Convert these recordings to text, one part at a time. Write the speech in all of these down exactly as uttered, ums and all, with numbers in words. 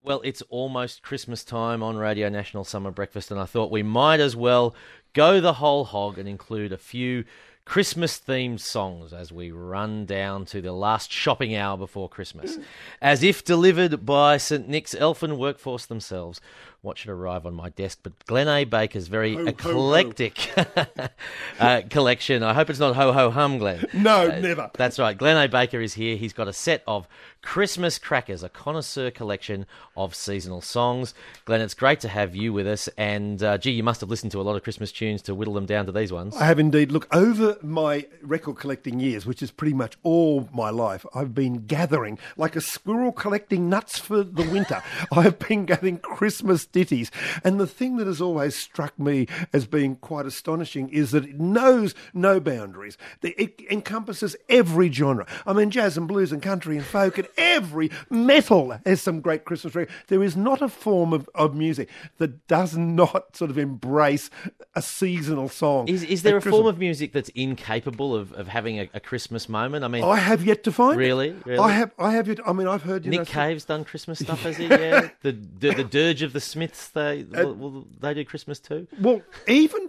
Well, it's almost Christmas time on Radio National Summer Breakfast, and I thought we might as well go the whole hog and include a few Christmas-themed songs as we run down to the last shopping hour before Christmas. As if delivered by St Nick's Elfin workforce themselves. Watch it arrive on my desk. But Glenn A. Baker's very Ho, ho, eclectic ho. uh, collection. I hope it's not ho-ho-hum, Glenn. No, uh, never. That's right. Glenn A. Baker is here. He's got a set of Christmas crackers, a connoisseur collection of seasonal songs. Glenn, it's great to have you with us. And, uh, gee, you must have listened to a lot of Christmas tunes to whittle them down to these ones. I have indeed. Look, over my record collecting years, which is pretty much all my life, I've been gathering, like a squirrel collecting nuts for the winter. I've been gathering Christmas ditties. And the thing that has always struck me as being quite astonishing is that it knows no boundaries. It encompasses every genre. I mean, jazz and blues and country and folk and every metal has some great Christmas record. There is not a form of, of music that does not sort of embrace a seasonal song. Is, is there a form of music that's incapable of, of having a, a Christmas moment? I mean, I have yet to find really, it. really. I have. I have yet. I mean, I've heard. You Nick know, Cave's done Christmas stuff, has he? Yeah. The, the the Dirge of the Smiths. They will, will they do Christmas too? Well, even.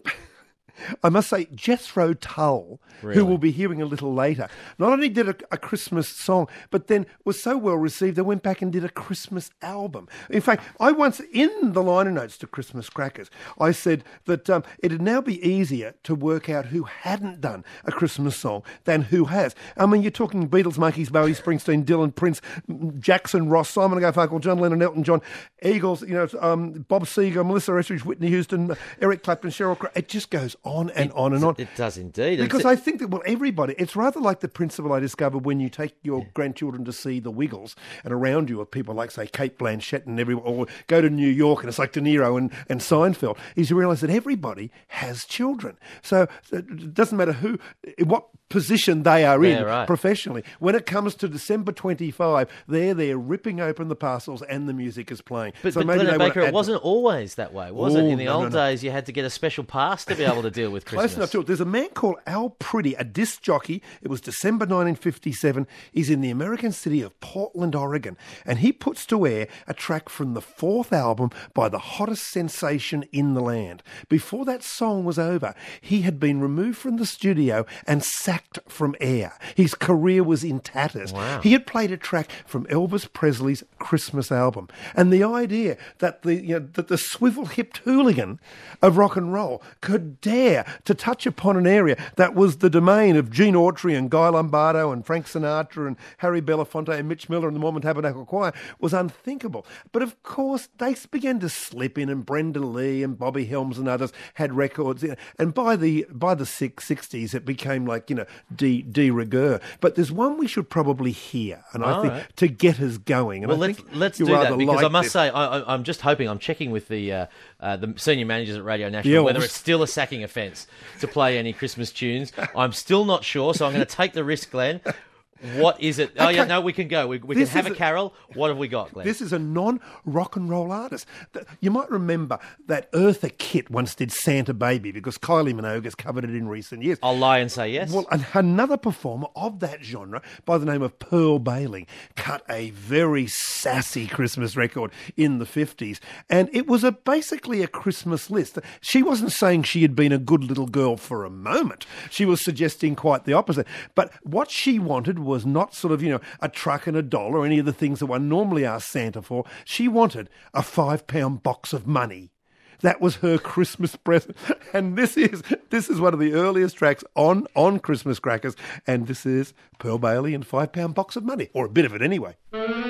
I must say, Jethro Tull, really? Who we'll be hearing a little later, not only did a, a Christmas song, but then was so well received, they went back and did a Christmas album. In fact, I once, in the liner notes to Christmas Crackers, I said that um, it'd now be easier to work out who hadn't done a Christmas song than who has. I mean, you're talking Beatles, Monkees, Bowie, Springsteen, Dylan, Prince, Jackson, Ross, Simon and Garfunkel, John Lennon, Elton John, Eagles, you know, um, Bob Seger, Melissa Etheridge, Whitney Houston, Eric Clapton, Sheryl Crow. It just goes on. On and it, on and on. It does indeed. Because I think that, well, everybody, it's rather like the principle I discovered when you take your yeah. grandchildren to see the Wiggles, and around you are people like, say, Kate Blanchett and everyone, or go to New York and it's like De Niro and, and Seinfeld, is you realise that everybody has children. So it doesn't matter who, in what position they are in yeah, right. professionally. When it comes to December twenty-fifth, they're there ripping open the parcels and the music is playing. But, so but maybe Glenn Baker, add... it wasn't always that way, was Ooh, it? In the no, old no, no. days, you had to get a special pass to be able to deal with Christmas. Close enough to it. There's a man called Al Priddy, a disc jockey. It was December nineteen fifty-seven. He's in the American city of Portland, Oregon. And he puts to air a track from the fourth album by the hottest sensation in the land. Before that song was over, he had been removed from the studio and sacked from air. His career was in tatters. Wow. He had played a track from Elvis Presley's Christmas album. And the idea that the, you know, that the swivel-hipped hooligan of rock and roll could dare to touch upon an area that was the domain of Gene Autry and Guy Lombardo and Frank Sinatra and Harry Belafonte and Mitch Miller and the Mormon Tabernacle Choir was unthinkable. But of course, they began to slip in, and Brenda Lee and Bobby Helms and others had records. And by the by the sixties, it became like, you know, de, de rigueur. But there's one we should probably hear, and All I think right. to get us going. And well, I let's, think let's you do that, rather because like I must this. say, I, I, I'm just hoping, I'm checking with the uh, uh, the senior managers at Radio National Yeah, whether well, it's still a sacking offence to play any Christmas tunes. I'm still not sure, so I'm going to take the risk, Glenn. What is it? Oh, Okay. yeah, no, we can go. We, we can This have is a a- carol. What have we got, Glenn? This is a non-rock and roll artist. Th- You might remember that Eartha Kitt once did Santa Baby because Kylie Minogue has covered it in recent years. I'll lie and say yes. Well, an- another performer of that genre by the name of Pearl Bailey cut a very sassy Christmas record in the fifties, and it was a basically a Christmas list. She wasn't saying she had been a good little girl for a moment. She was suggesting quite the opposite. But what she wanted was not sort of, you know, a truck and a doll or any of the things that one normally asks Santa for. She wanted a five-pound box of money. That was her Christmas present. And this is this is one of the earliest tracks on, on Christmas Crackers. And this is Pearl Bailey and Five-Pound Box of Money. Or a bit of it anyway.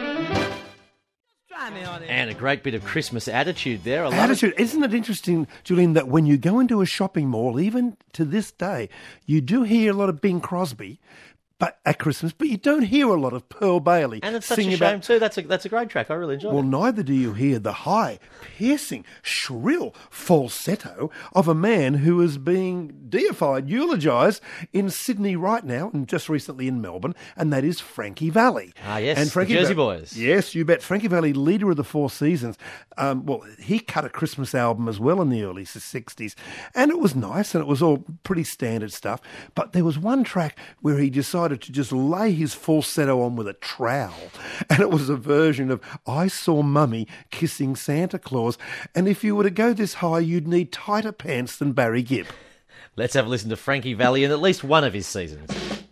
And a great bit of Christmas attitude there. I love Attitude. it. Isn't it interesting, Julian, that when you go into a shopping mall, even to this day, you do hear a lot of Bing Crosby but at Christmas, but you don't hear a lot of Pearl Bailey And it's such a singing shame about... too. That's a that's a great track. I really enjoyed Well, it. neither do you hear the high, piercing, shrill falsetto of a man who is being deified, eulogised in Sydney right now, and just recently in Melbourne, and that is Frankie Valli. Ah, yes, and the Jersey Va- Boys. Yes, you bet. Frankie Valli, leader of the Four Seasons. Um, well, he cut a Christmas album as well in the early sixties, and it was nice, and it was all pretty standard stuff. But there was one track where he decided decided to just lay his falsetto on with a trowel. And it was a version of I Saw Mummy Kissing Santa Claus. And if you were to go this high, you'd need tighter pants than Barry Gibb. Let's have a listen to Frankie Valli in at least one of his seasons.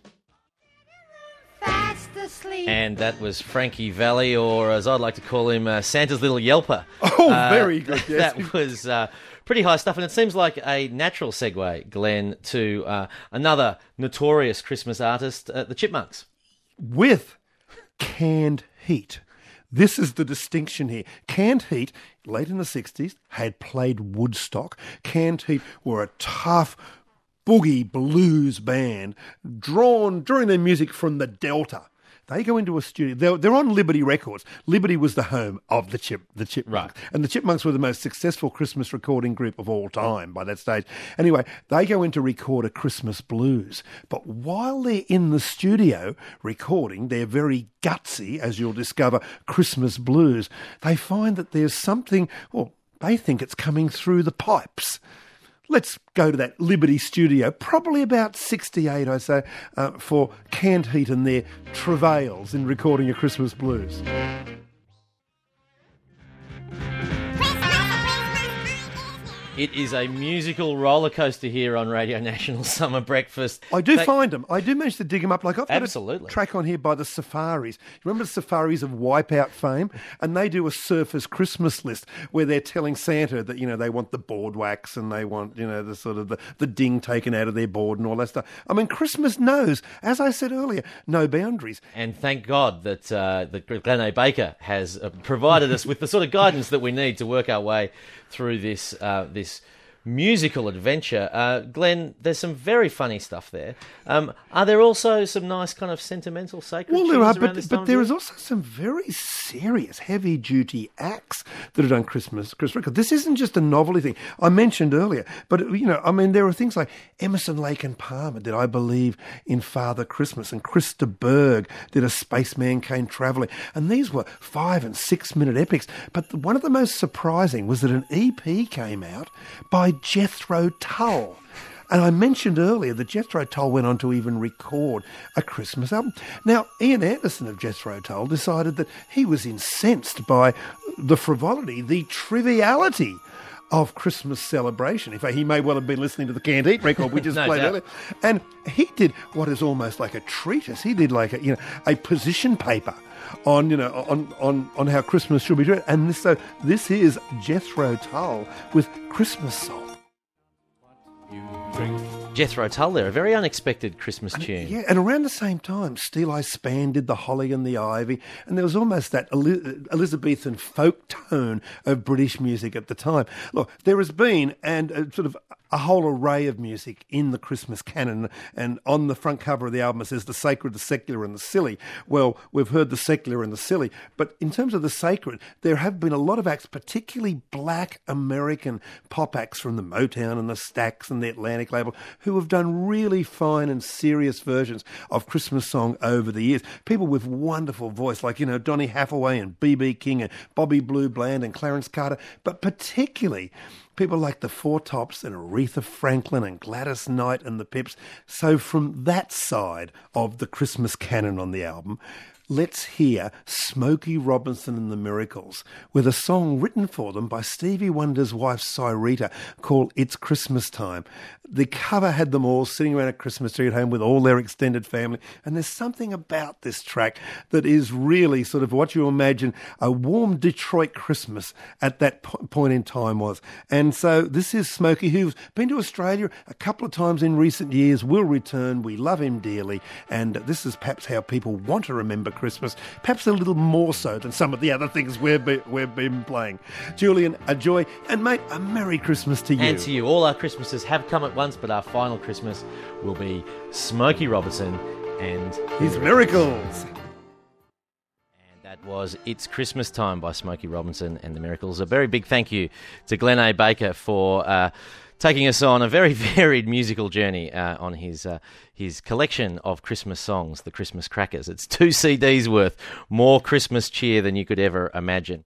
And that was Frankie Valli, or as I'd like to call him, uh, Santa's Little Yelper. Oh, uh, very good, yes. That was uh, pretty high stuff, and it seems like a natural segue, Glenn, to uh, another notorious Christmas artist, uh, the Chipmunks. With Canned Heat. This is the distinction here. Canned Heat, late in the sixties, had played Woodstock. Canned Heat were a tough boogie blues band drawn during their music from the Delta. They go into a studio. They're, they're on Liberty Records. Liberty was the home of the Chip, the Chipmunks. Right. And the Chipmunks were the most successful Christmas recording group of all time by that stage. Anyway, they go in to record a Christmas blues. But while they're in the studio recording their very gutsy, as you'll discover, Christmas blues, they find that there's something, well, they think it's coming through the pipes. Let's go to that Liberty studio, probably about sixty-eight, I say, uh, for Canned Heat and their travails in recording a Christmas blues. It is a musical roller coaster here on Radio National Summer Breakfast. I do They- find them. I do manage to dig them up. Like I've got Absolutely. a track on here by the Safaris. Remember the Safaris of Wipeout fame? And they do a Surfers Christmas list where they're telling Santa that, you know, they want the board wax and they want, you know, the sort of the, the ding taken out of their board and all that stuff. I mean, Christmas knows, as I said earlier, no boundaries. And thank God that uh, that Glenn A. Baker has uh, provided us with the sort of guidance that we need to work our way through this uh, this musical adventure. Uh, Glenn, there's some very funny stuff there. Um, are there also some nice kind of sentimental sacred Well, tunes there are, around but, this time but of there year? is also some very serious, heavy-duty acts that are done Christmas, Christmas record. This isn't just a novelty thing. I mentioned earlier, but, you know, I mean, there are things like Emerson, Lake and Palmer did I Believe in Father Christmas, and Krista Berg did A Spaceman Came Travelling, and these were five- and six-minute epics. But the, one of the most surprising was that an E P came out by Jethro Tull. And I mentioned earlier that Jethro Tull went on to even record a Christmas album. Now, Ian Anderson of Jethro Tull decided that he was incensed by the frivolity, the triviality of Christmas celebration. In fact, he may well have been listening to the Canned Heat record we just No played doubt. earlier. And he did what is almost like a treatise. He did like a, you know, a position paper on, you know, on, on, on how Christmas should be treated. And this, so this is Jethro Tull with Christmas Song. Jethro Tull there, a very unexpected Christmas tune. Yeah, and around the same time, Steele I Span did The Holly and the Ivy, and there was almost that Eli- Elizabethan folk tone of British music at the time. Look, there has been, and uh, sort of a whole array of music in the Christmas canon, and on the front cover of the album it says the sacred, the secular and the silly. Well, we've heard the secular and the silly, but in terms of the sacred, there have been a lot of acts, particularly black American pop acts from the Motown and the Stax and the Atlantic label, who have done really fine and serious versions of Christmas song over the years. People with wonderful voice, like, you know, Donny Hathaway and B B King and Bobby Blue Bland and Clarence Carter, but particularly people like the Four Tops and Aretha Franklin and Gladys Knight and the Pips. So from that side of the Christmas canon on the album, let's hear Smokey Robinson and the Miracles with a song written for them by Stevie Wonder's wife, Cyrita, called It's Christmas Time. The cover had them all sitting around a Christmas tree at home with all their extended family, and there's something about this track that is really sort of what you imagine a warm Detroit Christmas at that po- point in time was. And so this is Smokey, who's been to Australia a couple of times in recent years, will return. We love him dearly, and this is perhaps how people want to remember Christmas, perhaps a little more so than some of the other things we've been, we've been playing. Julian, a joy, and mate, a Merry Christmas to you. And to you. All our Christmases have come at once, but our final Christmas will be Smokey Robinson and His Miracles. And that was It's Christmas Time by Smokey Robinson and the Miracles. A very big thank you to Glenn A. Baker for uh, taking us on a very varied musical journey uh, on his uh, his collection of Christmas songs, the Christmas Crackers. It's two C Ds worth, more Christmas cheer than you could ever imagine.